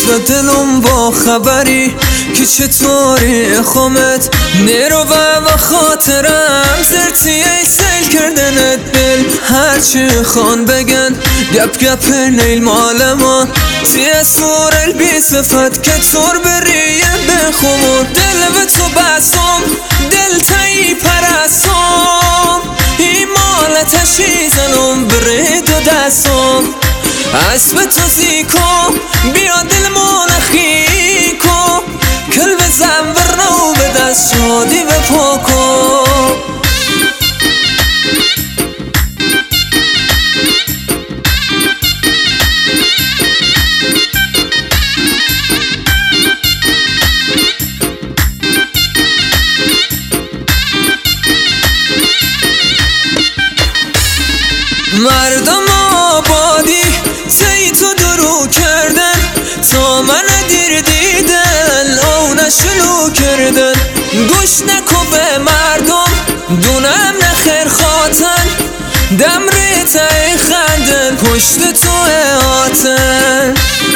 و دلم با خبری که چطوری خامت نیرو و خاطرم زرتی ای سیل کردنت دل هرچی خان بگن گپ نیل مالمان تی سور البی صفت که تور بریه بخمون دل به تو بسم دل تایی پرستم ایمالتشی زنم برید و دستم اسب تو زیکو بیا دل منخی کو کل بزن ورنو به دست شادی به پاکو مردم آبادی تی تو درو کردن تا من دیر دیدن او نشلو کردن گوش نکو به مردم دونم نخیر خاطن دم ریتای خندن پشت تو آتن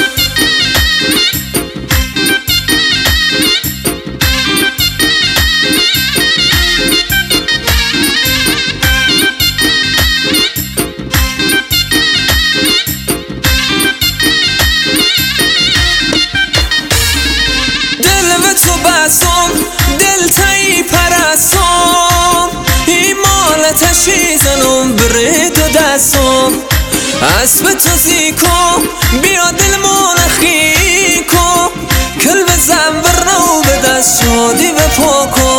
دل تایی پرستم ایمالتشی زنم برید و دستم اسب تو زیکو بیا دل منخی کو کل بزن ورنو به دست شادی به پاکو